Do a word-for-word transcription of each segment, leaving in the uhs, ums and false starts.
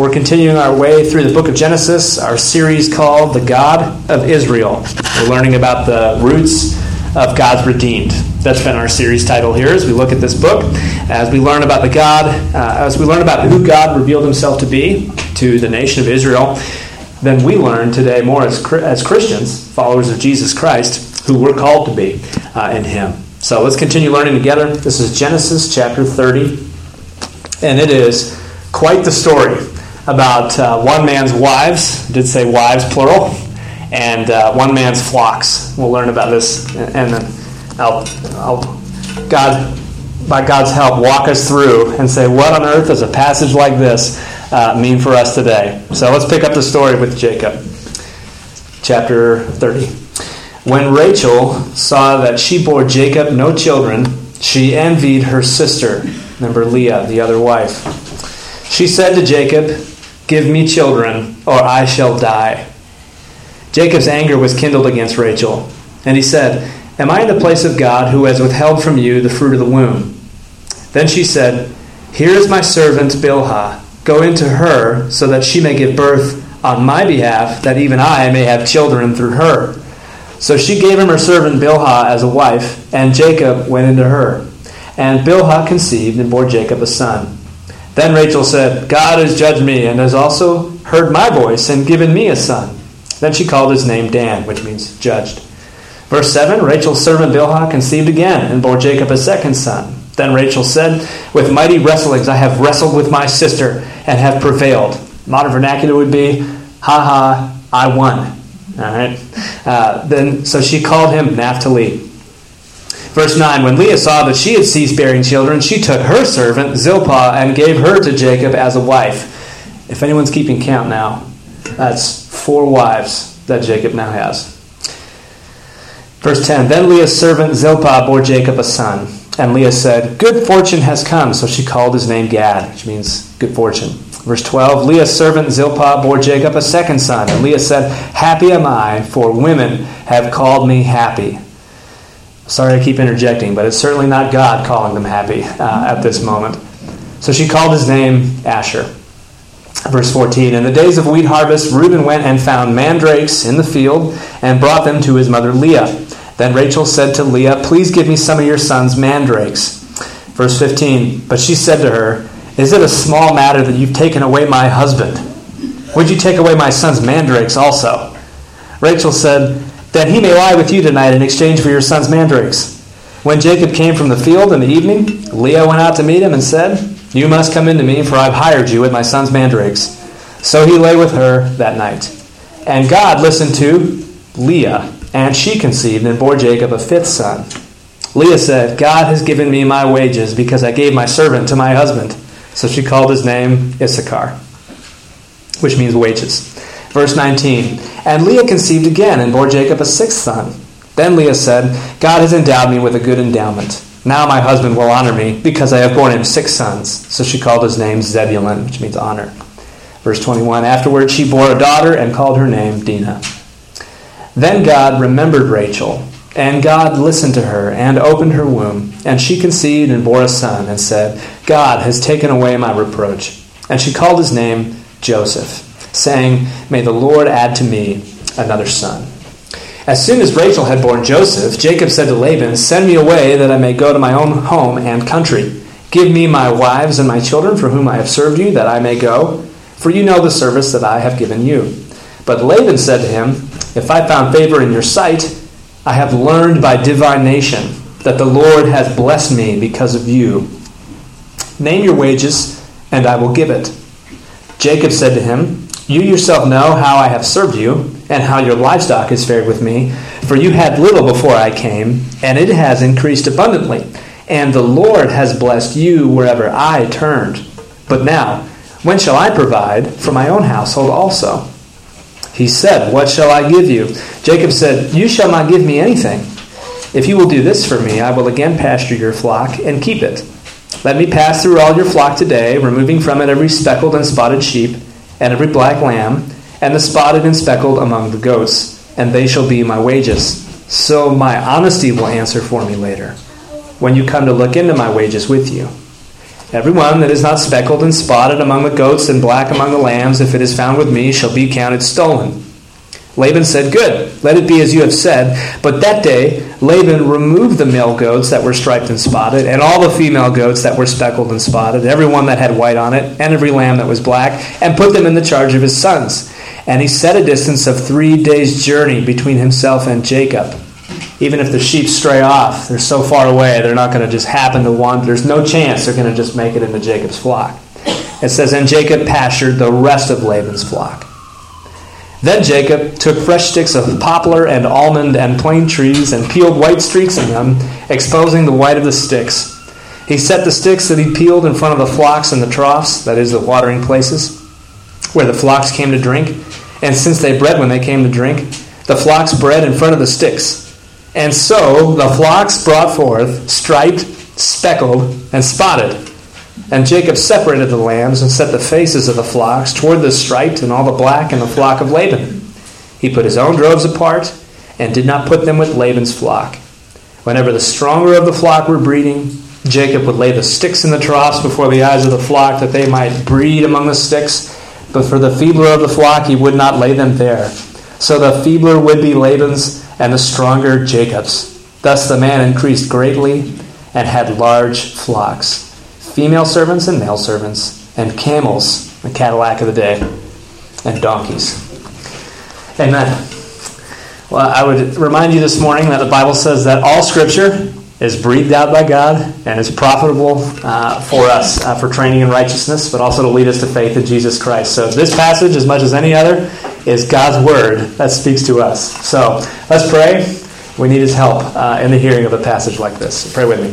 we're continuing our way through the book of Genesis, our series called The God of Israel. We're learning about the roots of God's redeemed. That's been our series title here as we look at this book. As we learn about the God, uh, as we learn about who God revealed himself to be to the nation of Israel, then we learn today more as, as Christians, followers of Jesus Christ, who we're called to be uh, in him. So let's continue learning together. This is Genesis chapter thirty, and it is quite the story about uh, one man's wives. I did say wives, plural, and uh, one man's flocks. We'll learn about this, and then I'll, I'll, God, by God's help, walk us through and say, what on earth does a passage like this uh, mean for us today? So let's pick up the story with Jacob. Chapter thirty. When Rachel saw that she bore Jacob no children, she envied her sister, remember Leah, the other wife. She said to Jacob, "Give me children, or I shall die." Jacob's anger was kindled against Rachel, and he said, "Am I in the place of God, who has withheld from you the fruit of the womb?" Then she said, "Here is my servant Bilhah. Go into her, so that she may give birth on my behalf, that even I may have children through her." So she gave him her servant Bilhah as a wife, and Jacob went into her. And Bilhah conceived and bore Jacob a son. Then Rachel said, "God has judged me, and has also heard my voice, and given me a son." Then she called his name Dan, which means judged. Verse seven, Rachel's servant Bilhah conceived again, and bore Jacob a second son. Then Rachel said, "With mighty wrestlings I have wrestled with my sister, and have prevailed." Modern vernacular would be, "Ha ha, I won." All right. Uh, then so she called him Naphtali. Verse nine, when Leah saw that she had ceased bearing children, she took her servant Zilpah and gave her to Jacob as a wife. If anyone's keeping count now, that's four wives that Jacob now has. Verse ten, then Leah's servant Zilpah bore Jacob a son. And Leah said, "Good fortune has come." So she called his name Gad, which means good fortune. Verse twelve, Leah's servant Zilpah bore Jacob a second son. And Leah said, "Happy am I, for women have called me happy." Sorry I keep interjecting, but it's certainly not God calling them happy uh, at this moment. So she called his name Asher. Verse fourteen, in the days of wheat harvest, Reuben went and found mandrakes in the field and brought them to his mother Leah. Then Rachel said to Leah, "Please give me some of your son's mandrakes." Verse fifteen, but she said to her, "Is it a small matter that you've taken away my husband? Would you take away my son's mandrakes also?" Rachel said, "Then he may lie with you tonight in exchange for your son's mandrakes." When Jacob came from the field in the evening, Leah went out to meet him and said, "You must come into me, for I've hired you with my son's mandrakes." So he lay with her that night. And God listened to Leah, and she conceived and bore Jacob a fifth son. Leah said, "God has given me my wages, because I gave my servant to my husband." So she called his name Issachar, which means wages. Verse nineteen, and Leah conceived again and bore Jacob a sixth son. Then Leah said, "God has endowed me with a good endowment. Now my husband will honor me, because I have borne him six sons." So she called his name Zebulun, which means honor. Verse twenty-one, afterward she bore a daughter and called her name Dinah. Then God remembered Rachel, and God listened to her and opened her womb. And she conceived and bore a son and said, "God has taken away my reproach." And she called his name Joseph, saying, "May the Lord add to me another son." As soon as Rachel had borne Joseph, Jacob said to Laban, "Send me away that I may go to my own home and country. Give me my wives and my children for whom I have served you, that I may go, for you know the service that I have given you." But Laban said to him, "If I found favor in your sight, I have learned by divination that the Lord has blessed me because of you. Name your wages, and I will give it." Jacob said to him, "You yourself know how I have served you, and how your livestock has fared with me. For you had little before I came, and it has increased abundantly. And the Lord has blessed you wherever I turned. But now, when shall I provide for my own household also?" He said, "What shall I give you?" Jacob said, "You shall not give me anything. If you will do this for me, I will again pasture your flock and keep it. Let me pass through all your flock today, removing from it every speckled and spotted sheep, and every black lamb, and the spotted and speckled among the goats, and they shall be my wages. So my honesty will answer for me later, when you come to look into my wages with you. Every one that is not speckled and spotted among the goats and black among the lambs, if it is found with me, shall be counted stolen." Laban said, "Good, let it be as you have said." But that day Laban removed the male goats that were striped and spotted, and all the female goats that were speckled and spotted, every one that had white on it, and every lamb that was black, and put them in the charge of his sons. And he set a distance of three days' journey between himself and Jacob. Even if the sheep stray off, they're so far away, they're not going to just happen to wander. There's no chance they're going to just make it into Jacob's flock. It says, "And Jacob pastured the rest of Laban's flock." Then Jacob took fresh sticks of poplar and almond and plane trees and peeled white streaks in them, exposing the white of the sticks. He set the sticks that he peeled in front of the flocks in the troughs, that is, the watering places, where the flocks came to drink. And since they bred when they came to drink, the flocks bred in front of the sticks. And so the flocks brought forth, striped, speckled, and spotted. And Jacob separated the lambs and set the faces of the flocks toward the striped and all the black in the flock of Laban. He put his own droves apart and did not put them with Laban's flock. Whenever the stronger of the flock were breeding, Jacob would lay the sticks in the troughs before the eyes of the flock that they might breed among the sticks. But for the feebler of the flock he would not lay them there. So the feebler would be Laban's, and the stronger Jacob's. Thus the man increased greatly and had large flocks, female servants and male servants, and camels, the Cadillac of the day, and donkeys. Amen. Well, I would remind you this morning that the Bible says that all Scripture is breathed out by God and is profitable uh, for us, uh, for training in righteousness, but also to lead us to faith in Jesus Christ. So this passage, as much as any other, is God's Word that speaks to us. So let's pray. We need His help uh, in the hearing of a passage like this. Pray with me.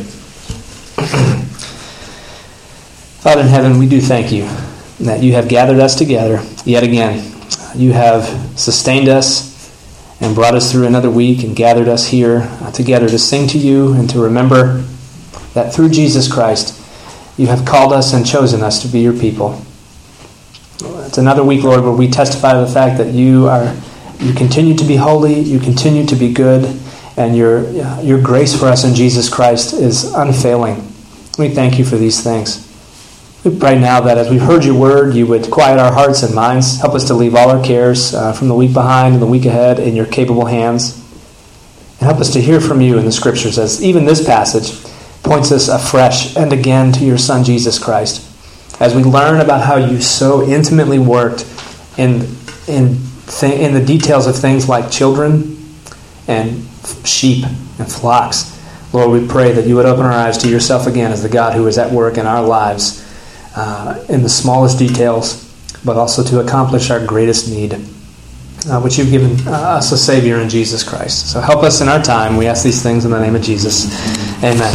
Father in heaven, we do thank you that you have gathered us together yet again. You have sustained us and brought us through another week and gathered us here uh, together to sing to you and to remember that through Jesus Christ you have called us and chosen us to be your people. It's another week, Lord, where we testify to the fact that you are, you continue to be holy, you continue to be good, and your uh, your grace for us in Jesus Christ is unfailing. We thank you for these things. We pray now that as we've heard your word, you would quiet our hearts and minds, help us to leave all our cares uh, from the week behind and the week ahead in your capable hands, and help us to hear from you in the Scriptures, as even this passage points us afresh and again to your Son, Jesus Christ, as we learn about how you so intimately worked in in th- in the details of things like children and sheep and flocks. Lord, we pray that you would open our eyes to yourself again as the God who is at work in our lives uh, in the smallest details, but also to accomplish our greatest need, uh, which you've given uh, us a Savior in Jesus Christ. So help us in our time. We ask these things in the name of Jesus. Amen.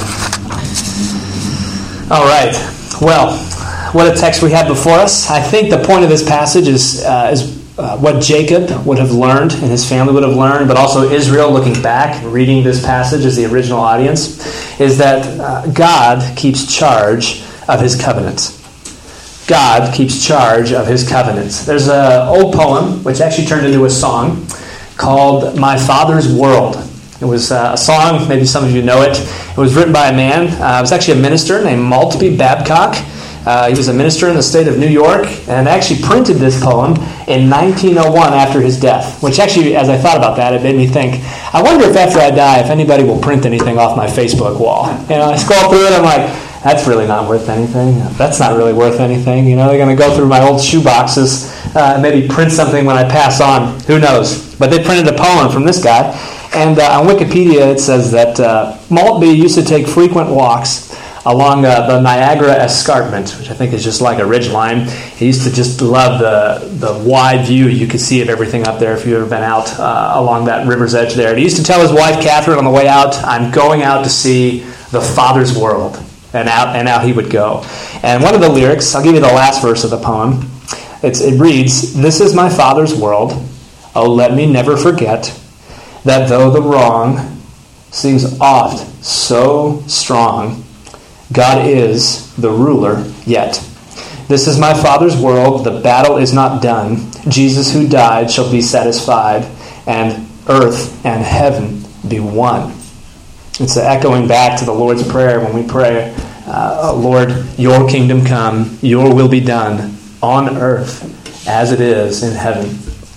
All right. Well, what a text we have before us. I think the point of this passage is uh, is uh, what Jacob would have learned and his family would have learned, but also Israel looking back and reading this passage as the original audience, is that uh, God keeps charge of his covenants. God keeps charge of his covenants. There's an old poem, which actually turned into a song, called My Father's World. It was uh, a song, maybe some of you know it. It was written by a man. Uh, it was actually a minister named Maltby Babcock. Uh, he was a minister in the state of New York, and actually printed this poem in nineteen oh one after his death, which actually, as I thought about that, it made me think, I wonder if after I die, if anybody will print anything off my Facebook wall. You know, I scroll through it, I'm like, that's really not worth anything. That's not really worth anything. You know, they're going to go through my old shoe boxes, uh, maybe print something when I pass on. Who knows? But they printed a poem from this guy. And uh, on Wikipedia, it says that uh, Maltby used to take frequent walks along uh, the Niagara Escarpment, which I think is just like a ridgeline. He used to just love the the wide view you could see of everything up there if you've ever been out uh, along that river's edge there. And he used to tell his wife, Catherine, on the way out, I'm going out to see the Father's world. And out, and out he would go. And one of the lyrics, I'll give you the last verse of the poem. It's, it reads, This is my Father's world. Oh, let me never forget that though the wrong seems oft so strong, God is the ruler yet. This is my Father's world. The battle is not done. Jesus who died shall be satisfied, and earth and heaven be one. It's echoing back to the Lord's Prayer when we pray, uh, Lord, your kingdom come, your will be done on earth as it is in heaven.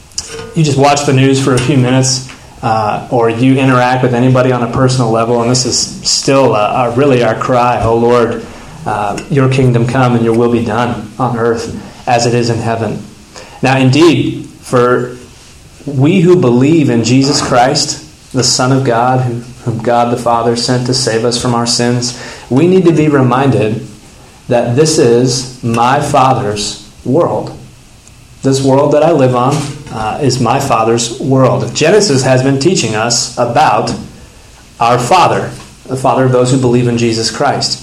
You just watch the news for a few minutes, uh, or you interact with anybody on a personal level, and this is still uh, really our cry, oh Lord, uh, your kingdom come and your will be done on earth as it is in heaven. Now indeed, for we who believe in Jesus Christ, the Son of God, who, whom God the Father sent to save us from our sins, we need to be reminded that this is my Father's world. This world that I live on uh, is my Father's world. Genesis has been teaching us about our Father, the Father of those who believe in Jesus Christ.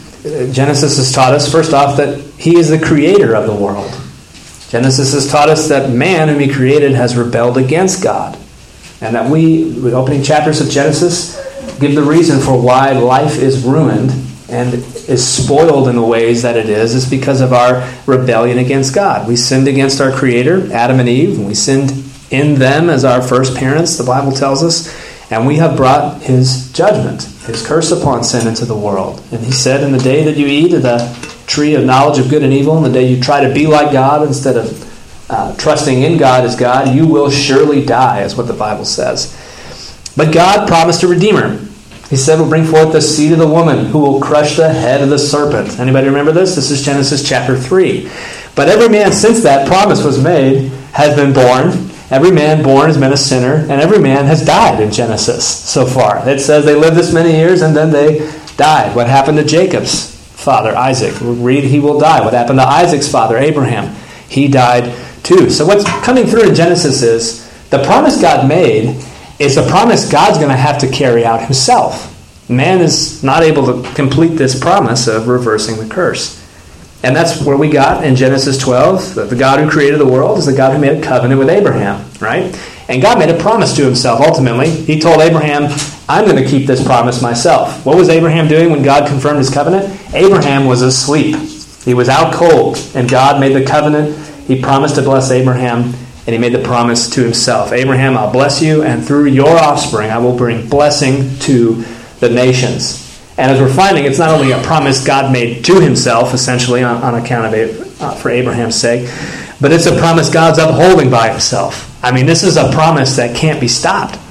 Genesis has taught us, first off, that He is the creator of the world. Genesis has taught us that man whom He created has rebelled against God. And that we, the opening chapters of Genesis, give the reason for why life is ruined and is spoiled in the ways that it is, is because of our rebellion against God. We sinned against our Creator, Adam and Eve, and we sinned in them as our first parents, the Bible tells us, and we have brought His judgment, His curse upon sin into the world. And He said, in the day that you eat of the tree of knowledge of good and evil, and the day you try to be like God instead of uh, trusting in God as God, you will surely die, is what the Bible says. But God promised a Redeemer. He said, we'll bring forth the seed of the woman who will crush the head of the serpent. Anybody remember this? This is Genesis chapter three. But every man since that promise was made has been born. Every man born has been a sinner, and every man has died in Genesis so far. It says they lived this many years and then they died. What happened to Jacob's father, Isaac? We'll read he will die. What happened to Isaac's father, Abraham? He died too. So what's coming through in Genesis is the promise God made is a promise God's going to have to carry out Himself. Man is not able to complete this promise of reversing the curse. And that's where we got in Genesis twelve, that the God who created the world is the God who made a covenant with Abraham, right? And God made a promise to Himself ultimately. He told Abraham, I'm going to keep this promise myself. What was Abraham doing when God confirmed His covenant? Abraham was asleep. He was out cold, and God made the covenant. He promised to bless Abraham, and He made the promise to Himself. Abraham, I'll bless you, and through your offspring I will bring blessing to the nations. And as we're finding, it's not only a promise God made to Himself, essentially, on, on account of it, uh, for Abraham's sake, but it's a promise God's upholding by Himself. I mean, this is a promise that can't be stopped.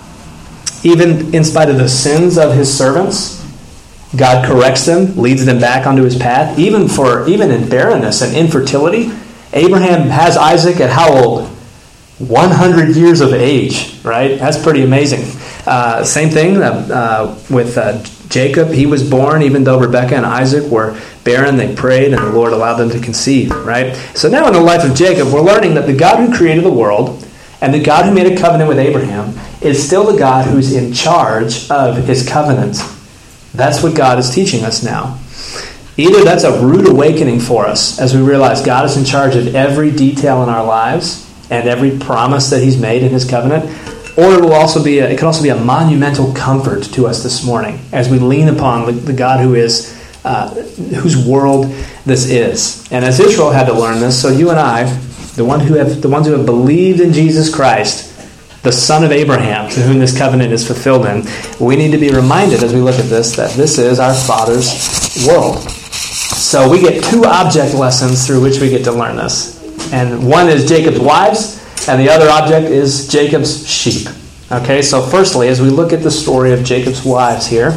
Even in spite of the sins of His servants, God corrects them, leads them back onto His path. Even for even in barrenness and infertility, Abraham has Isaac at how old? one hundred years of age, right? That's pretty amazing. Uh, same thing uh, uh, with uh, Jacob. He was born even though Rebekah and Isaac were barren. They prayed and the Lord allowed them to conceive, right? So now in the life of Jacob, we're learning that the God who created the world and the God who made a covenant with Abraham is still the God who's in charge of His covenant. That's what God is teaching us now. Either that's a rude awakening for us as we realize God is in charge of every detail in our lives and every promise that He's made in His covenant, or it will also be a, it can also be a monumental comfort to us this morning as we lean upon the, the God who is uh, whose world this is. And as Israel had to learn this, so you and I, the one who have the ones who have believed in Jesus Christ, the son of Abraham, to whom this covenant is fulfilled in, we need to be reminded as we look at this that this is our Father's world. So we get two object lessons through which we get to learn this. And one is Jacob's wives, and the other object is Jacob's sheep. Okay, so firstly, as we look at the story of Jacob's wives here,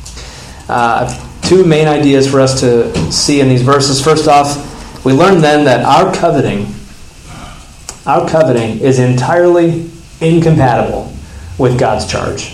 uh, two main ideas for us to see in these verses. First off, we learn then that our coveting, our coveting is entirely incompatible with God's charge.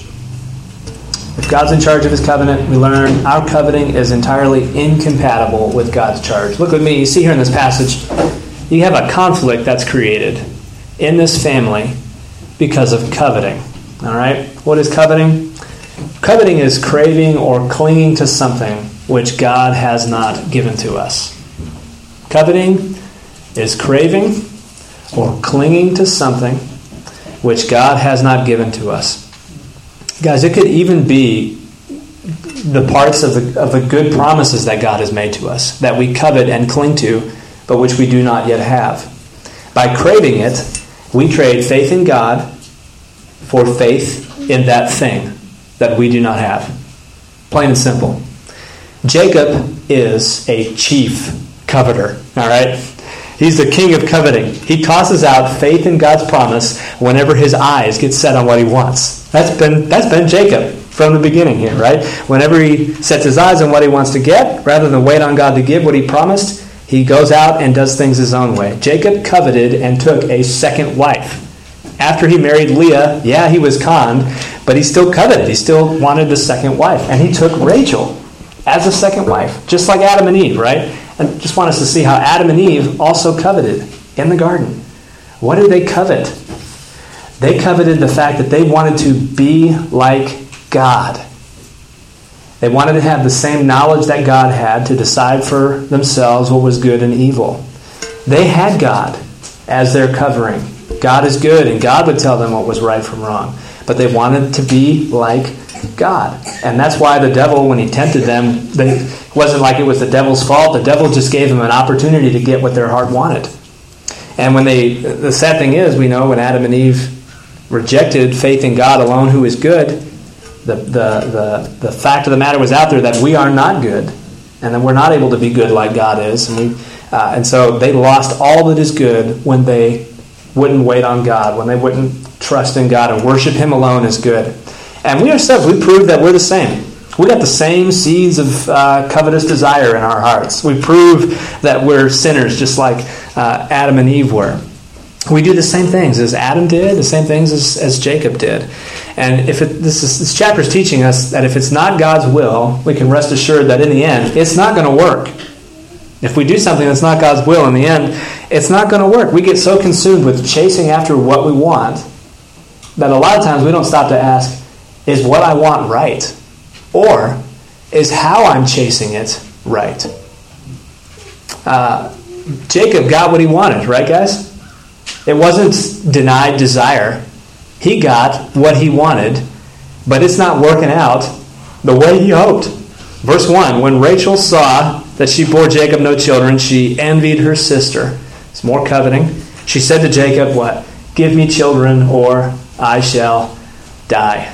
If God's in charge of His covenant, we learn our coveting is entirely incompatible with God's charge. Look with me, you see here in this passage, you have a conflict that's created in this family because of coveting. All right? What is coveting? Coveting is craving or clinging to something which God has not given to us. Coveting is craving or clinging to something which God has not given to us. Guys, it could even be the parts of the of the good promises that God has made to us that we covet and cling to, but which we do not yet have. By craving it, we trade faith in God for faith in that thing that we do not have. Plain and simple. Jacob is a chief coveter. All right? He's the king of coveting. He tosses out faith in God's promise whenever his eyes get set on what he wants. That's been that's been Jacob from the beginning here, right? Whenever he sets his eyes on what he wants to get, rather than wait on God to give what he promised, he goes out and does things his own way. Jacob coveted and took a second wife. After he married Leah, yeah, he was conned, but he still coveted. He still wanted the second wife. And he took Rachel as a second wife, just like Adam and Eve, right? I just want us to see how Adam and Eve also coveted in the garden. What did they covet? They coveted the fact that they wanted to be like God. They wanted to have the same knowledge that God had to decide for themselves what was good and evil. They had God as their covering. God is good, and God would tell them what was right from wrong. But they wanted to be like God. And that's why the devil, when he tempted them, they, it wasn't like it was the devil's fault. The devil just gave them an opportunity to get what their heart wanted. And when they, the sad thing is, we know when Adam and Eve rejected faith in God alone, who is good, the, the, the, the fact of the matter was out there that we are not good, and that we're not able to be good like God is. And, we, uh, and so they lost all that is good when they wouldn't wait on God, when they wouldn't trust in God and worship him alone as good. And we ourselves, we prove that we're the same. We got the same seeds of uh, covetous desire in our hearts. We prove that we're sinners just like uh, Adam and Eve were. We do the same things as Adam did, the same things as, as Jacob did. And if it, this, is, this chapter is teaching us that if it's not God's will, we can rest assured that in the end, it's not going to work. If we do something that's not God's will, in the end, it's not going to work. We get so consumed with chasing after what we want that a lot of times we don't stop to ask, is what I want right? Or is how I'm chasing it right? Uh, Jacob got what he wanted, right, guys? It wasn't denied desire. He got what he wanted, but it's not working out the way he hoped. Verse one, when Rachel saw that she bore Jacob no children, she envied her sister. It's more coveting. She said to Jacob, what? Give me children or I shall die.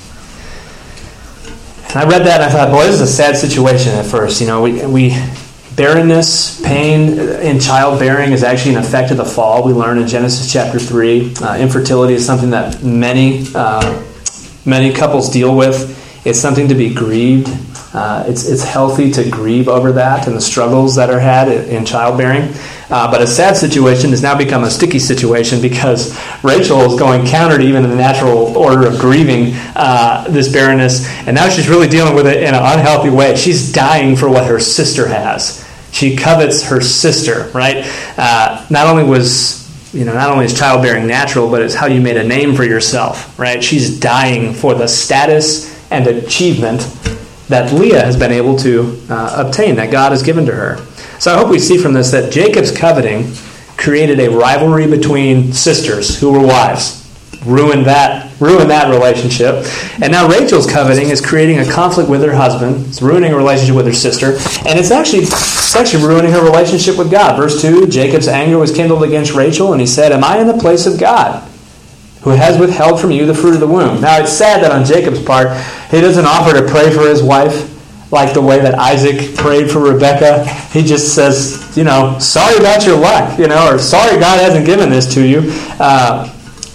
And I read that and I thought, boy, this is a sad situation at first. You know, we, we barrenness, pain in childbearing is actually an effect of the fall. We learn in Genesis chapter three. Uh, infertility is something that many uh, many couples deal with. It's something to be grieved. Uh, it's it's healthy to grieve over that and the struggles that are had in childbearing. Uh, but a sad situation has now become a sticky situation because Rachel is going counter to even the natural order of grieving uh, this barrenness. And now she's really dealing with it in an unhealthy way. She's dying for what her sister has. She covets her sister, right? Uh, not only was, you know, not only is childbearing natural, but it's how you made a name for yourself, right? She's dying for the status and achievement that Leah has been able to uh, obtain, that God has given to her. So I hope we see from this that Jacob's coveting created a rivalry between sisters who were wives. Ruined that, ruined that relationship. And now Rachel's coveting is creating a conflict with her husband. It's ruining a relationship with her sister. And it's actually, it's actually ruining her relationship with God. Verse two, Jacob's anger was kindled against Rachel, and he said, am I in the place of God, who has withheld from you the fruit of the womb? Now it's sad that on Jacob's part, he doesn't offer to pray for his wife like the way that Isaac prayed for Rebekah. He just says, you know, sorry about your luck, you know, or sorry God hasn't given this to you. Uh,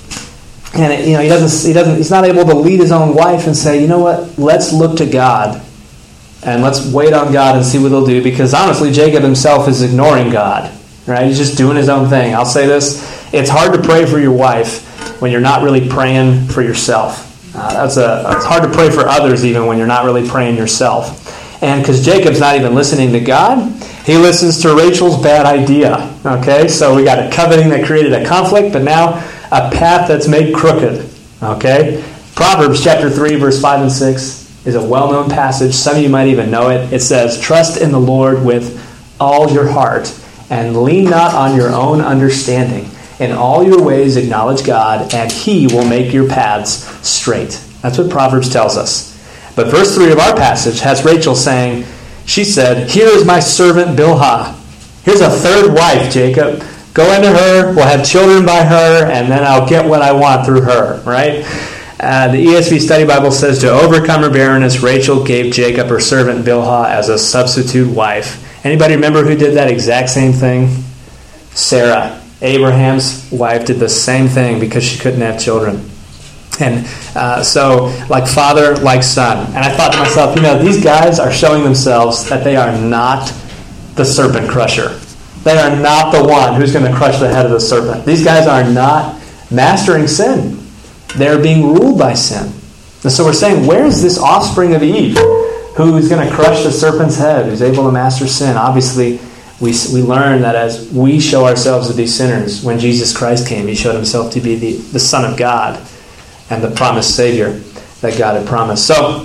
and it, you know, he doesn't, he doesn't, he's not able to lead his own wife and say, you know what, let's look to God and let's wait on God and see what he'll do. Because honestly, Jacob himself is ignoring God, right? He's just doing his own thing. I'll say this: it's hard to pray for your wife when you're not really praying for yourself. Uh, that's a, it's hard to pray for others even when you're not really praying yourself. And because Jacob's not even listening to God, he listens to Rachel's bad idea. Okay, so we got a coveting that created a conflict, but now a path that's made crooked. Okay, Proverbs chapter three, verse five and six is a well-known passage. Some of you might even know it. It says, trust in the Lord with all your heart and lean not on your own understanding. In all your ways acknowledge God, and he will make your paths straight. That's what Proverbs tells us. But verse three of our passage has Rachel saying, she said, here is my servant Bilhah. Here's a third wife, Jacob. Go into her, we'll have children by her, and then I'll get what I want through her, right? Uh, the E S V Study Bible says, to overcome her barrenness, Rachel gave Jacob her servant Bilhah as a substitute wife. Anybody remember who did that exact same thing? Sarah, Abraham's wife, did the same thing because she couldn't have children. And uh, so, like father, like son. And I thought to myself, you know, these guys are showing themselves that they are not the serpent crusher. They are not the one who's going to crush the head of the serpent. These guys are not mastering sin. They're being ruled by sin. And so we're saying, where is this offspring of Eve who is going to crush the serpent's head, who's able to master sin? Obviously, we we learn that as we show ourselves to be sinners, when Jesus Christ came, he showed himself to be the, the Son of God and the promised Savior that God had promised. So,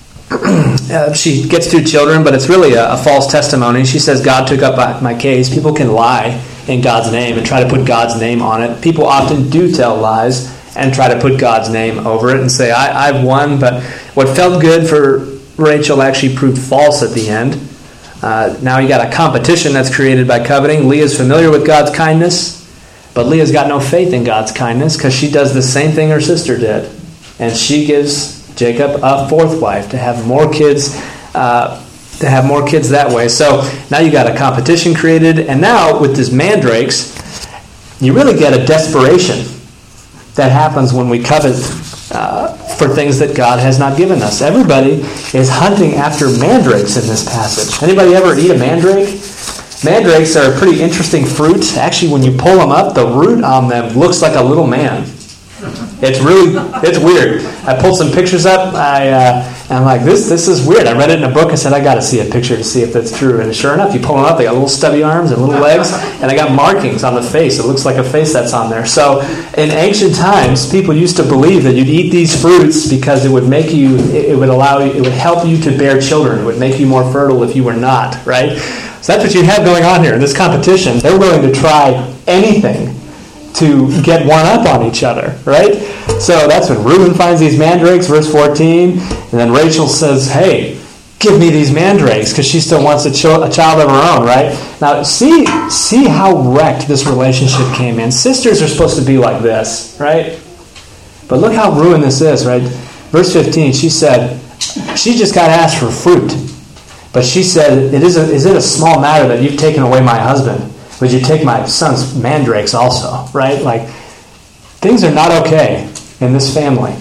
uh, she gets two children, but it's really a, a false testimony. She says, God took up my case. People can lie in God's name and try to put God's name on it. People often do tell lies and try to put God's name over it and say, I, I've won, but what felt good for Rachel actually proved false at the end. Uh, now you got a competition that's created by coveting. Leah's familiar with God's kindness, but Leah's got no faith in God's kindness because she does the same thing her sister did. And she gives Jacob a fourth wife to have more kids, uh, to have more kids that way. So now you got a competition created, and now with these mandrakes, you really get a desperation that happens when we covet uh, for things that God has not given us. Everybody is hunting after mandrakes in this passage. Anybody ever eat a mandrake? Mandrakes are a pretty interesting fruit. Actually, when you pull them up, the root on them looks like a little man. It's really, it's weird. I pulled some pictures up. I, uh, and I'm like, this this is weird. I read it in a book. I said, I got to see a picture to see if that's true. And sure enough, you pull them up, they got little stubby arms and little legs, and they got markings on the face. It looks like a face that's on there. So in ancient times, people used to believe that you'd eat these fruits because it would make you, it would allow you, it would help you to bear children. It would make you more fertile if you were not, right? So that's what you have going on here in this competition. They're willing to try anything to get one up on each other, right? So that's when Reuben finds these mandrakes, verse fourteen, and then Rachel says, hey, give me these mandrakes, because she still wants a, ch- a child of her own, right? Now, see, see how wrecked this relationship came in. Sisters are supposed to be like this, right? But look how ruined this is, right? Verse fifteen, she said, she just got asked for fruit. But she said, it is, a, is it a small matter that you've taken away my husband? Would you take my son's mandrakes also, right? Like, things are not okay in this family,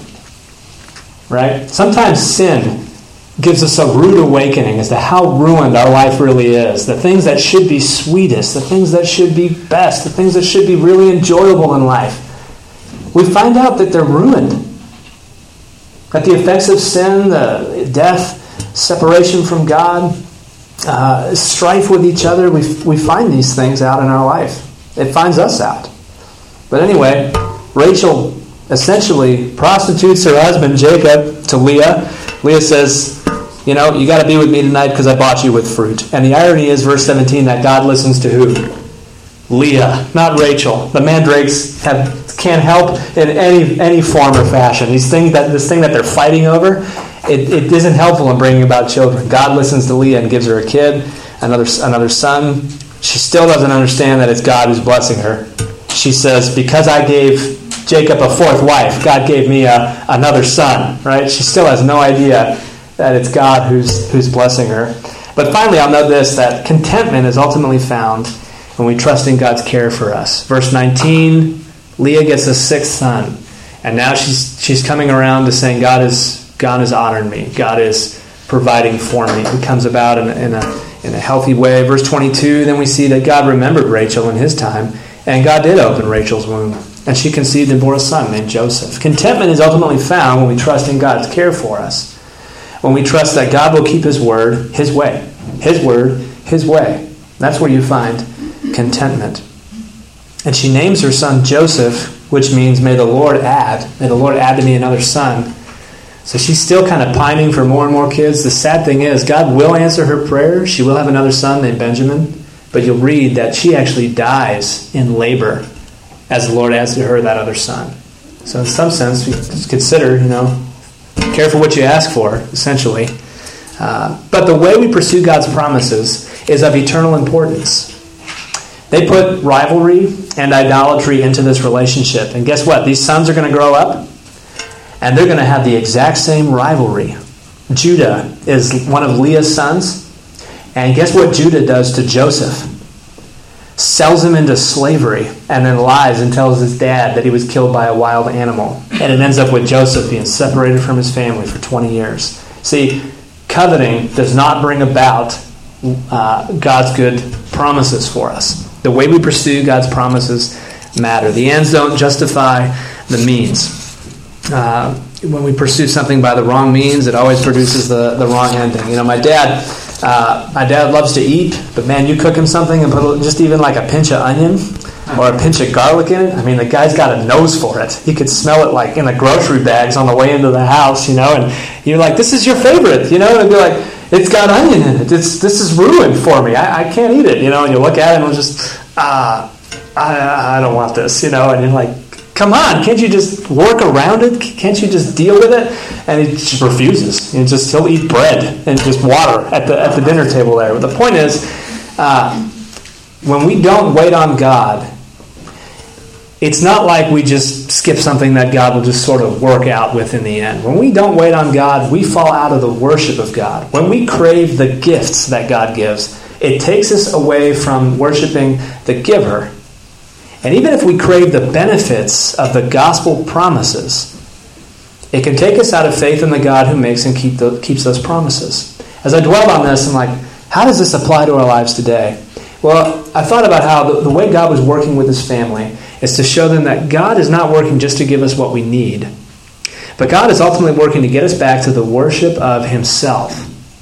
right? Sometimes sin gives us a rude awakening as to how ruined our life really is. The things that should be sweetest, the things that should be best, the things that should be really enjoyable in life, we find out that they're ruined. That the effects of sin, the death, separation from God, Uh, strife with each other, we we find these things out in our life. It finds us out. But anyway, Rachel essentially prostitutes her husband Jacob to Leah. Leah says, you know, you got to be with me tonight because I bought you with fruit. And the irony is, verse seventeen, that God listens to who? Leah, not Rachel. The mandrakes have can't help in any any form or fashion. These things that this thing that they're fighting over, It, it isn't helpful in bringing about children. God listens to Leah and gives her a kid, another another son. She still doesn't understand that it's God who's blessing her. She says, because I gave Jacob a fourth wife, God gave me a, another son, right? She still has no idea that it's God who's who's blessing her. But finally, I'll note this, that contentment is ultimately found when we trust in God's care for us. Verse nineteen, Leah gets a sixth son. And now she's she's coming around to saying, God is God has honored me. God is providing for me. It comes about in a, in a in a healthy way. Verse twenty-two, then we see that God remembered Rachel in his time, and God did open Rachel's womb, and she conceived and bore a son named Joseph. Contentment is ultimately found when we trust in God's care for us. When we trust that God will keep his word, his way. His word, his way. That's where you find contentment. And she names her son Joseph, which means, may the Lord add. May the Lord add to me another son. So she's still kind of pining for more and more kids. The sad thing is, God will answer her prayer. She will have another son named Benjamin. But you'll read that she actually dies in labor as the Lord adds to her that other son. So in some sense, we consider, you know, careful what you ask for, essentially. Uh, but the way we pursue God's promises is of eternal importance. They put rivalry and idolatry into this relationship. And guess what? These sons are going to grow up. And they're going to have the exact same rivalry. Judah is one of Leah's sons. And guess what Judah does to Joseph? Sells him into slavery and then lies and tells his dad that he was killed by a wild animal. And it ends up with Joseph being separated from his family for twenty years. See, coveting does not bring about uh, God's good promises for us. The way we pursue God's promises matter. The ends don't justify the means. Uh, when we pursue something by the wrong means, it always produces the, the wrong ending. You know, my dad, uh, my dad loves to eat, but man, you cook him something and put just even like a pinch of onion or a pinch of garlic in it. I mean, the guy's got a nose for it. He could smell it like in the grocery bags on the way into the house, you know. And you're like, "This is your favorite," you know. And it'd be like, "It's got onion in it. It's this is ruined for me. I, I can't eat it," you know. And you look at it and it's just, ah, I, I don't want this, you know. And you're like, come on, can't you just work around it? Can't you just deal with it? And he just refuses. He just he'll eat bread and just water at the at the dinner table there. But the point is, uh, when we don't wait on God, it's not like we just skip something that God will just sort of work out with in the end. When we don't wait on God, we fall out of the worship of God. When we crave the gifts that God gives, it takes us away from worshiping the giver. And even if we crave the benefits of the gospel promises, it can take us out of faith in the God who makes and keep the, keeps those promises. As I dwell on this, I'm like, how does this apply to our lives today? Well, I thought about how the, the way God was working with his family is to show them that God is not working just to give us what we need, but God is ultimately working to get us back to the worship of himself.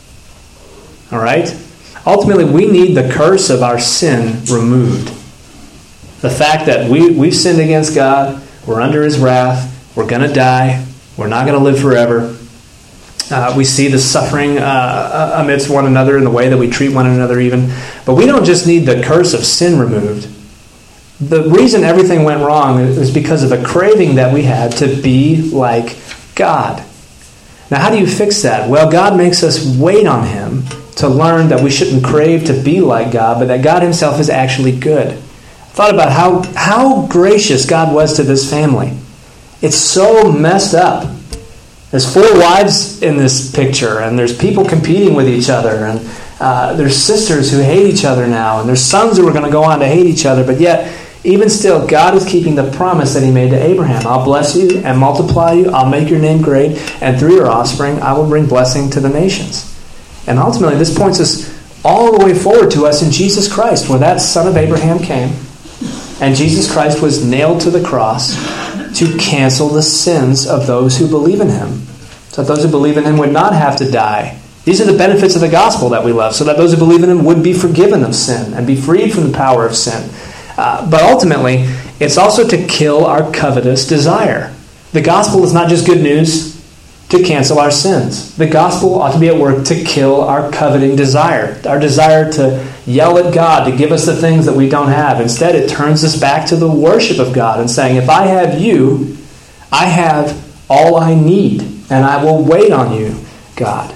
All right? Ultimately, we need the curse of our sin removed. The fact that we, we've sinned against God, we're under his wrath, we're going to die, we're not going to live forever. Uh, we see the suffering uh, amidst one another in the way that we treat one another even. But we don't just need the curse of sin removed. The reason everything went wrong is because of a craving that we had to be like God. Now, how do you fix that? Well, God makes us wait on him to learn that we shouldn't crave to be like God, but that God himself is actually good. Thought about how how gracious God was to this family. It's so messed up. There's four wives in this picture, and there's people competing with each other, and uh, there's sisters who hate each other now, and there's sons who are going to go on to hate each other, but yet, even still, God is keeping the promise that he made to Abraham. I'll bless you and multiply you, I'll make your name great, and through your offspring, I will bring blessing to the nations. And ultimately, this points us all the way forward to us in Jesus Christ, where that son of Abraham came, and Jesus Christ was nailed to the cross to cancel the sins of those who believe in him. So that those who believe in him would not have to die. These are the benefits of the gospel that we love, so that those who believe in him would be forgiven of sin and be freed from the power of sin. Uh, but ultimately, it's also to kill our covetous desire. The gospel is not just good news to cancel our sins. The gospel ought to be at work to kill our coveting desire, our desire to yell at God, to give us the things that we don't have. Instead, it turns us back to the worship of God and saying, if I have you, I have all I need, and I will wait on you, God.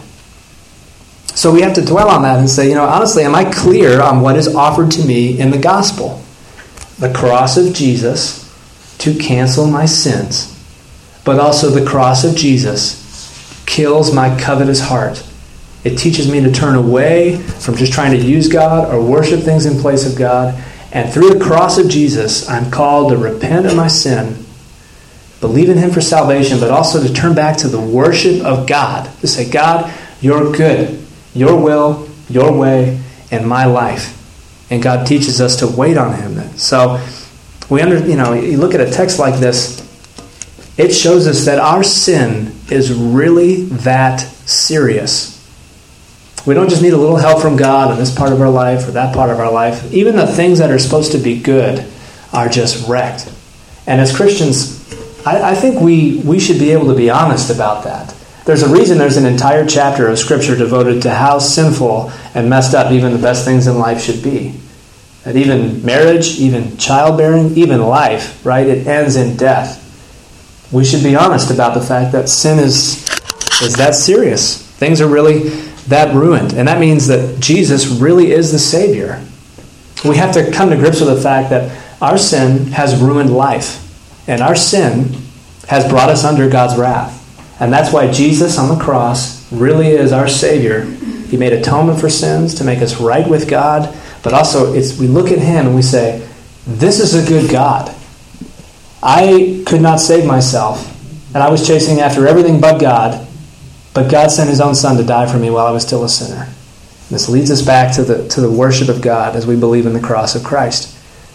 So we have to dwell on that and say, you know, honestly, am I clear on what is offered to me in the gospel? The cross of Jesus to cancel my sins, but also the cross of Jesus kills my covetous heart. It teaches me to turn away from just trying to use God or worship things in place of God. And through the cross of Jesus, I'm called to repent of my sin, believe in him for salvation, but also to turn back to the worship of God. To say, God, you're good. Your will, your way, and my life. And God teaches us to wait on him. So we under, you know, you look at a text like this, it shows us that our sin is really that serious. We don't just need a little help from God in this part of our life or that part of our life. Even the things that are supposed to be good are just wrecked. And as Christians, I, I think we, we should be able to be honest about that. There's a reason there's an entire chapter of Scripture devoted to how sinful and messed up even the best things in life should be. That even marriage, even childbearing, even life, right, it ends in death. We should be honest about the fact that sin is, is that serious. Things are really that ruined. And that means that Jesus really is the Savior. We have to come to grips with the fact that our sin has ruined life. And our sin has brought us under God's wrath. And that's why Jesus on the cross really is our Savior. He made atonement for sins to make us right with God. But also, it's we look at him and we say, this is a good God. I could not save myself. And I was chasing after everything but God. But God sent his own Son to die for me while I was still a sinner. This leads us back to the to the worship of God as we believe in the cross of Christ.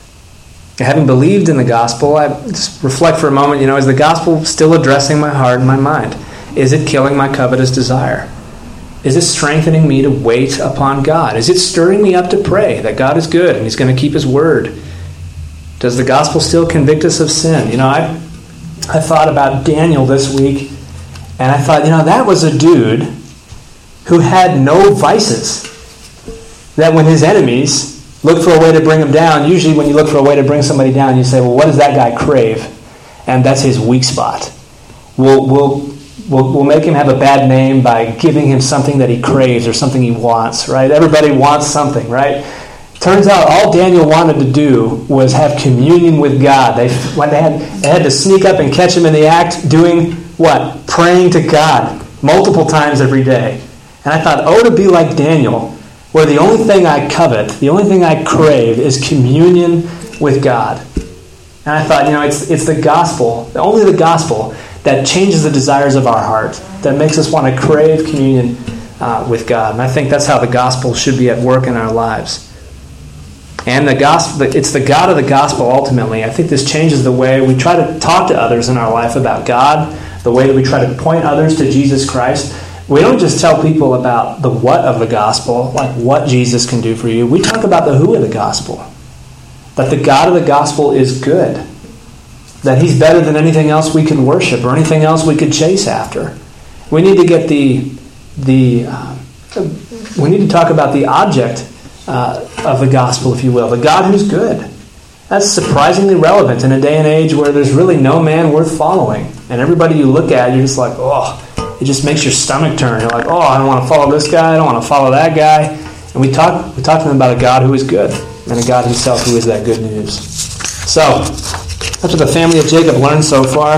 Having believed in the gospel, I just reflect for a moment, you know, is the gospel still addressing my heart and my mind? Is it killing my covetous desire? Is it strengthening me to wait upon God? Is it stirring me up to pray that God is good and he's going to keep his word? Does the gospel still convict us of sin? You know, I I thought about Daniel this week, and I thought, you know, that was a dude who had no vices. That when his enemies look for a way to bring him down, usually when you look for a way to bring somebody down, you say, well, what does that guy crave? And that's his weak spot. We'll, we'll, we'll, we'll make him have a bad name by giving him something that he craves or something he wants, right? Everybody wants something, right? Turns out all Daniel wanted to do was have communion with God. They, when they, had, they had to sneak up and catch him in the act doing what? Praying to God multiple times every day. And I thought, oh, to be like Daniel, where the only thing I covet, the only thing I crave is communion with God. And I thought, you know, it's it's the gospel, only the gospel, that changes the desires of our heart, that makes us want to crave communion uh, with God. And I think that's how the gospel should be at work in our lives. And the gospel, it's the God of the gospel ultimately. I think this changes the way we try to talk to others in our life about God, the way that we try to point others to Jesus Christ. We don't just tell people about the what of the gospel, like what Jesus can do for you. We talk about the who of the gospel. That the God of the gospel is good. That he's better than anything else we can worship or anything else we could chase after. We need to get the, the uh, we need to talk about the object uh, of the gospel, if you will. The God who's good. That's surprisingly relevant in a day and age where there's really no man worth following. And everybody you look at, you're just like, oh, it just makes your stomach turn. You're like, oh, I don't want to follow this guy. I don't want to follow that guy. And we talk we talk to them about a God who is good and a God himself who is that good news. So, that's what the family of Jacob learned so far.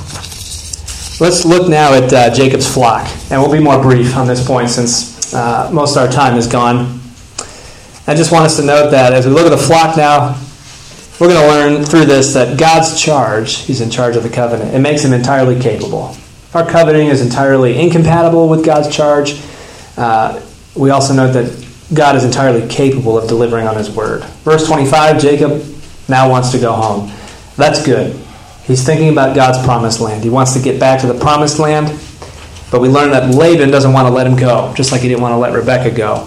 Let's look now at uh, Jacob's flock. And we'll be more brief on this point since uh, most of our time is gone. I just want us to note that as we look at the flock now, we're going to learn through this that God's charge, he's in charge of the covenant, it makes him entirely capable. Our coveting is entirely incompatible with God's charge. Uh, we also note that God is entirely capable of delivering on his word. Verse twenty-five, Jacob now wants to go home. That's good. He's thinking about God's promised land. He wants to get back to the promised land, but we learn that Laban doesn't want to let him go, just like he didn't want to let Rebekah go.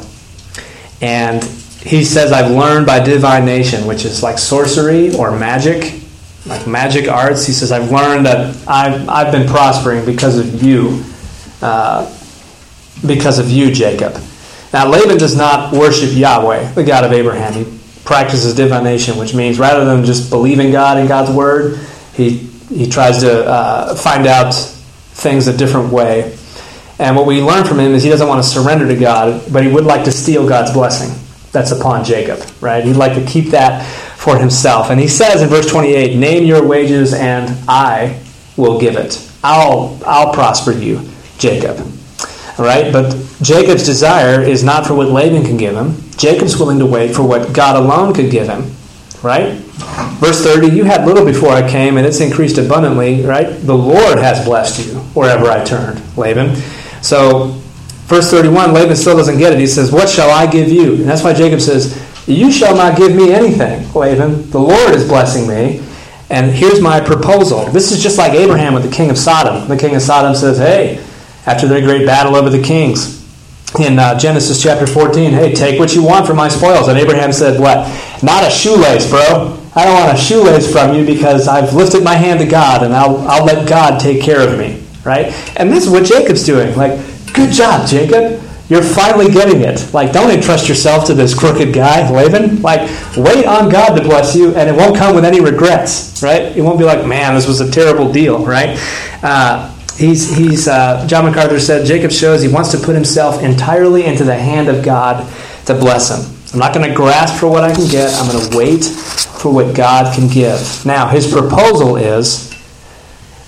And he says, I've learned by divination, which is like sorcery or magic, like magic arts. He says, I've learned that I've, I've been prospering because of you, uh, because of you, Jacob. Now, Laban does not worship Yahweh, the God of Abraham. He practices divination, which means rather than just believing God and God's word, he, he tries to uh, find out things a different way. And what we learn from him is he doesn't want to surrender to God, but he would like to steal God's blessing. That's upon Jacob, right? He'd like to keep that for himself. And he says in verse twenty-eight, name your wages and I will give it. I'll I'll prosper you, Jacob. All right? But Jacob's desire is not for what Laban can give him. Jacob's willing to wait for what God alone could give him. Right? Verse thirty, you had little before I came, and it's increased abundantly, right? The Lord has blessed you wherever I turned, Laban. So, verse thirty-one, Laban still doesn't get it. He says, what shall I give you? And that's why Jacob says, you shall not give me anything, Laban. The Lord is blessing me. And here's my proposal. This is just like Abraham with the king of Sodom. The king of Sodom says, hey, after their great battle over the kings, in uh, Genesis chapter fourteen, hey, take what you want from my spoils. And Abraham said, what? Not a shoelace, bro. I don't want a shoelace from you because I've lifted my hand to God and I'll, I'll let God take care of me. Right? And this is what Jacob's doing. Like, good job, Jacob. You're finally getting it. Like, don't entrust yourself to this crooked guy, Laban. Like, wait on God to bless you, and it won't come with any regrets, right? It won't be like, man, this was a terrible deal, right? Uh, he's he's uh, John MacArthur said, Jacob shows he wants to put himself entirely into the hand of God to bless him. I'm not going to grasp for what I can get. I'm going to wait for what God can give. Now, his proposal is,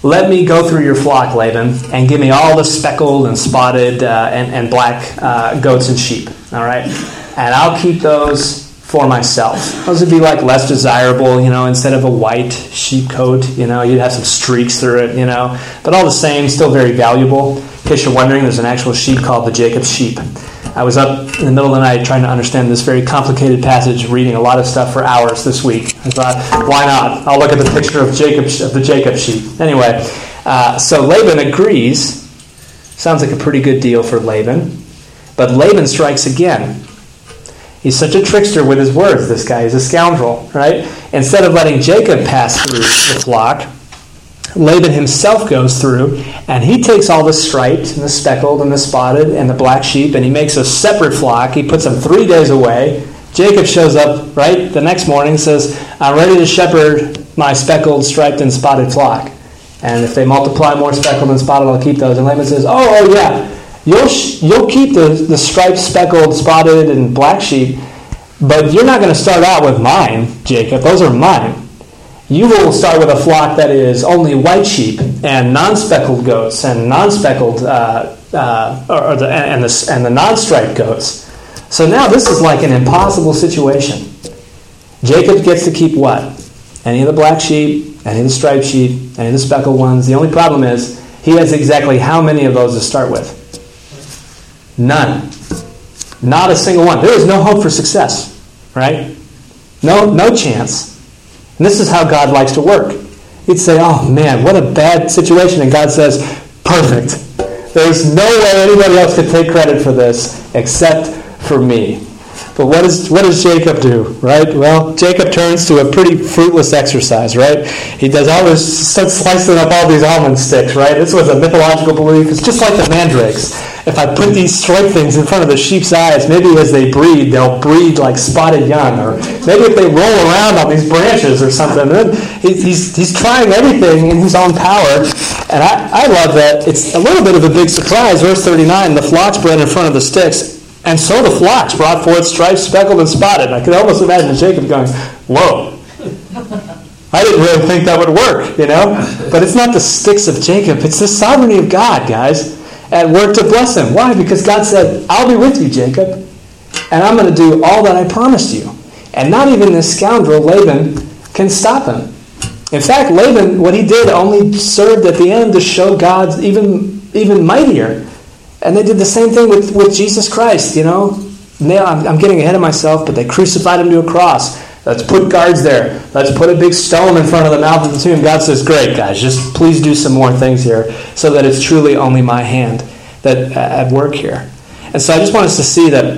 let me go through your flock, Laban, and give me all the speckled and spotted uh, and, and black uh, goats and sheep, all right? And I'll keep those for myself. Those would be like less desirable, you know, instead of a white sheep coat, you know, you'd have some streaks through it, you know, but all the same, still very valuable. In case you're wondering, there's an actual sheep called the Jacob sheep. I was up in the middle of the night trying to understand this very complicated passage, reading a lot of stuff for hours this week. I thought, why not? I'll look at the picture of Jacob of the Jacob sheep. Anyway, uh, so Laban agrees. Sounds like a pretty good deal for Laban. But Laban strikes again. He's such a trickster with his words, this guy. He's a scoundrel, right? Instead of letting Jacob pass through the flock, Laban himself goes through, and he takes all the striped and the speckled and the spotted and the black sheep, and he makes a separate flock. He puts them three days away. Jacob shows up, right, the next morning and says, I'm ready to shepherd my speckled, striped, and spotted flock. And if they multiply more speckled and spotted, I'll keep those. And Laban says, oh, oh yeah, you'll sh- you'll keep the, the striped, speckled, spotted, and black sheep, but you're not going to start out with mine, Jacob. Those are mine. You will start with a flock that is only white sheep and non-speckled goats and non-speckled uh, uh, or, or the, and the and the non-striped goats. So now this is like an impossible situation. Jacob gets to keep what? Any of the black sheep, any of the striped sheep, any of the speckled ones. The only problem is he has exactly how many of those to start with? None. Not a single one. There is no hope for success, right? No, no chance. And this is how God likes to work. He'd say, oh man, what a bad situation. And God says, perfect. There's no way anybody else could take credit for this except for me. But what, is, what does Jacob do, right? Well, Jacob turns to a pretty fruitless exercise, right? He does all this, starts slicing up all these almond sticks, right? This was a mythological belief. It's just like the mandrakes. If I put these stripe things in front of the sheep's eyes, maybe as they breed, they'll breed like spotted young. Or maybe if they roll around on these branches or something. He's, he's trying everything in his own power. And I, I love that. It's a little bit of a big surprise. Verse thirty-nine, the flocks bred in front of the sticks. And so the flocks brought forth striped, speckled, and spotted. I could almost imagine Jacob going, whoa. I didn't really think that would work, you know? But it's not the sticks of Jacob. It's the sovereignty of God, guys, at work to bless him. Why? Because God said, I'll be with you, Jacob, and I'm going to do all that I promised you. And not even this scoundrel, Laban, can stop him. In fact, Laban, what he did only served at the end to show God even, even mightier. And they did the same thing with, with Jesus Christ, you know. Now, I'm, I'm getting ahead of myself, but they crucified him to a cross. Let's put guards there. Let's put a big stone in front of the mouth of the tomb. God says, great, guys, just please do some more things here so that it's truly only my hand that uh, at work here. And so I just want us to see that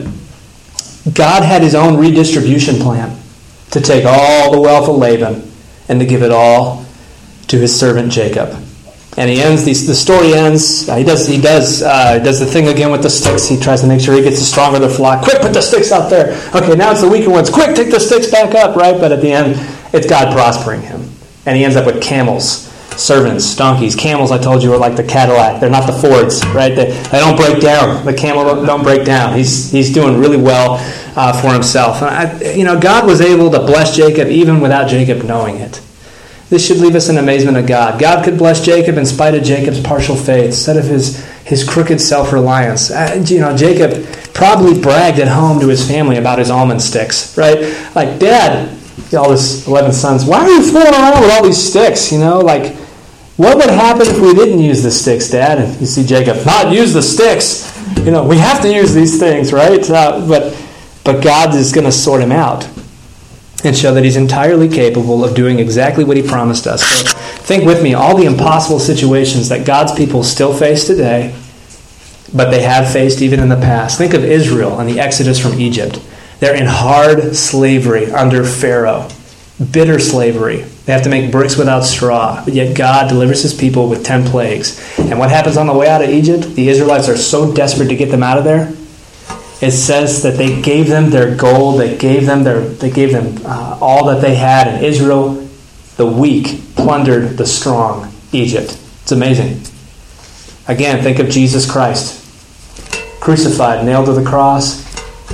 God had his own redistribution plan to take all the wealth of Laban and to give it all to his servant Jacob. And he ends. The, the story ends. Uh, he does. He does. Uh, does the thing again with the sticks. He tries to make sure he gets the stronger the flock. Quick, put the sticks out there. Okay, now it's the weaker ones. Quick, take the sticks back up. Right, but at the end, it's God prospering him, and he ends up with camels, servants, donkeys. Camels, I told you, are like the Cadillac. They're not the Fords. Right? They they don't break down. The camel don't, don't break down. He's he's doing really well uh, for himself. And I, you know, God was able to bless Jacob even without Jacob knowing it. This should leave us in amazement of God. God could bless Jacob in spite of Jacob's partial faith, instead of his, his crooked self-reliance. Uh, you know, Jacob probably bragged at home to his family about his almond sticks, right? Like, Dad, all his eleven sons, why are you fooling around with all these sticks? You know, like, what would happen if we didn't use the sticks, Dad? And you see Jacob, not use the sticks. You know, we have to use these things, right? Uh, but, but God is going to sort him out and show that he's entirely capable of doing exactly what he promised us. So think with me, all the impossible situations that God's people still face today, but they have faced even in the past. Think of Israel and the Exodus from Egypt. They're in hard slavery under Pharaoh, bitter slavery. They have to make bricks without straw, but yet God delivers his people with ten plagues. And what happens on the way out of Egypt? The Israelites are so desperate to get them out of there. It says that they gave them their gold, they gave them their, they gave them uh, all that they had, and Israel, the weak, plundered the strong, Egypt. It's amazing. Again, think of Jesus Christ, crucified, nailed to the cross,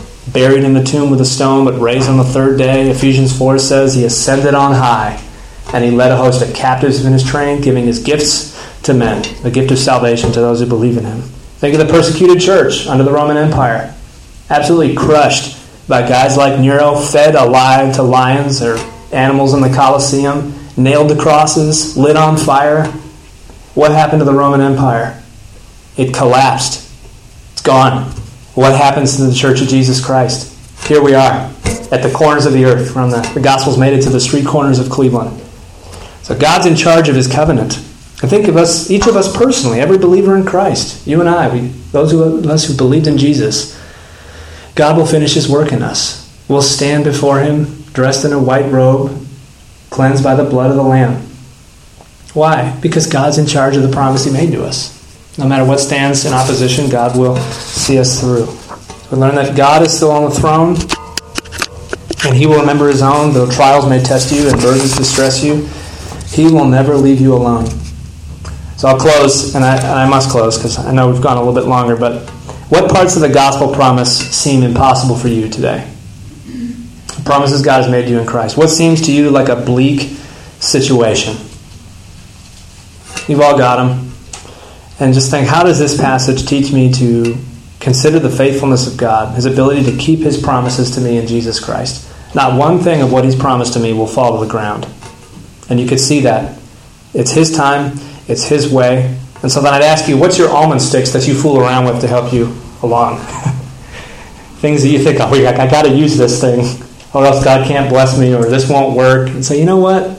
buried in the tomb with a stone, but raised on the third day. Ephesians four says he ascended on high, and he led a host of captives in his train, giving his gifts to men, the gift of salvation to those who believe in him. Think of the persecuted church under the Roman Empire, absolutely crushed by guys like Nero, fed alive to lions or animals in the Colosseum, nailed to crosses, lit on fire. What happened to the Roman Empire? It collapsed. It's gone. What happens to the Church of Jesus Christ? Here we are, at the corners of the earth. From the, the gospel's made it to the street corners of Cleveland. So God's in charge of his covenant. And think of us, each of us personally, every believer in Christ, you and I, we, those of us who believed in Jesus, God will finish his work in us. We'll stand before him, dressed in a white robe, cleansed by the blood of the Lamb. Why? Because God's in charge of the promise he made to us. No matter what stands in opposition, God will see us through. We learn that God is still on the throne, and he will remember his own, though trials may test you and burdens distress you. He will never leave you alone. So I'll close, and I, and I must close because I know we've gone a little bit longer, but what parts of the gospel promise seem impossible for you today? The promises God has made you in Christ. What seems to you like a bleak situation? You've all got them. And just think, how does this passage teach me to consider the faithfulness of God, his ability to keep his promises to me in Jesus Christ? Not one thing of what he's promised to me will fall to the ground. And you could see that. It's his time. It's his way. And so then I'd ask you, what's your almond sticks that you fool around with to help you along? Things that you think, oh, I got to use this thing, or else God can't bless me, or this won't work. And so, you know what?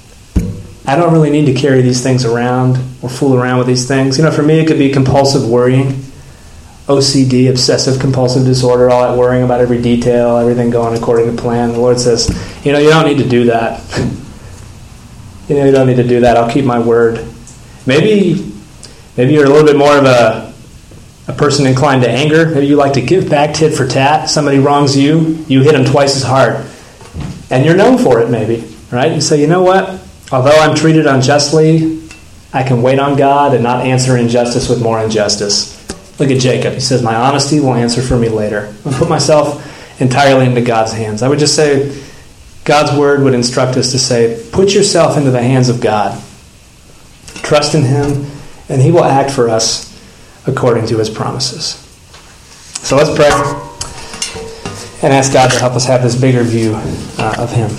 I don't really need to carry these things around or fool around with these things. You know, for me, it could be compulsive worrying, O C D, obsessive compulsive disorder, all that worrying about every detail, everything going according to plan. The Lord says, you know, you don't need to do that. You know, you don't need to do that. I'll keep my word. Maybe, maybe you're a little bit more of a a person inclined to anger. Maybe you like to give back tit for tat. Somebody wrongs you, you hit them twice as hard. And you're known for it, maybe, right? You say, you know what? Although I'm treated unjustly, I can wait on God and not answer injustice with more injustice. Look at Jacob. He says, my honesty will answer for me later. I'll put myself entirely into God's hands. I would just say, God's word would instruct us to say, put yourself into the hands of God. Trust in him, and he will act for us according to his promises. So let's pray and ask God to help us have this bigger view uh, of him.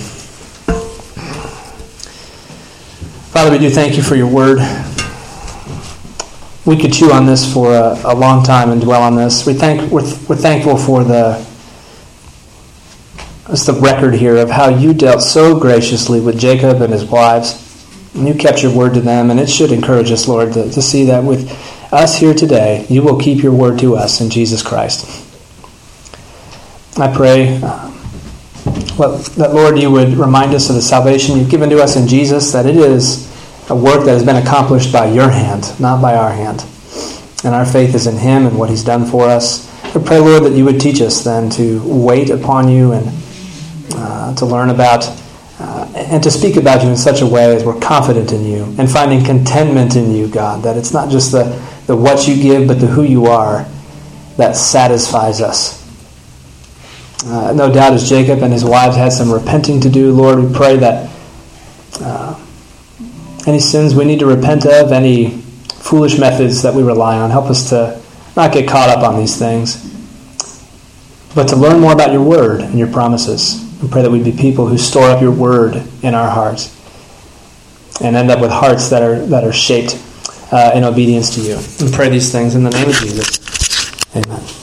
Father, we do thank you for your word. We could chew on this for a, a long time and dwell on this. We thank, we're, we're thankful for the, it's the record here of how you dealt so graciously with Jacob and his wives. And you kept your word to them, and it should encourage us, Lord, to, to see that with us here today, you will keep your word to us in Jesus Christ. I pray uh, well, that, Lord, you would remind us of the salvation you've given to us in Jesus, that it is a work that has been accomplished by your hand, not by our hand. And our faith is in him and what he's done for us. I pray, Lord, that you would teach us then to wait upon you and uh, to learn about uh, and to speak about you in such a way as we're confident in you and finding contentment in you, God, that it's not just the, the what you give, but the who you are that satisfies us. Uh, no doubt as Jacob and his wives had some repenting to do, Lord, we pray that uh, any sins we need to repent of, any foolish methods that we rely on, help us to not get caught up on these things, but to learn more about your word and your promises. We pray that we'd be people who store up your word in our hearts and end up with hearts that are that are shaped uh, in obedience to you. We pray these things in the name of Jesus. Amen.